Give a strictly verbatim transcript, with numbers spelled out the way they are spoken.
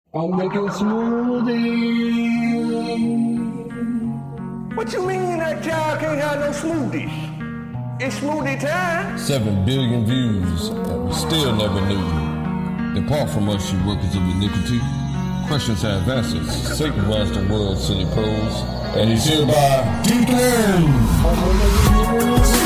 I'm making smoothies. What you mean that child can't have no smoothies? It's smoothie time. Seven billion views that we still never knew. Depart from us, you workers of iniquity. Questions have answers. Satan runs the world, silly pros. And he's hereby declared.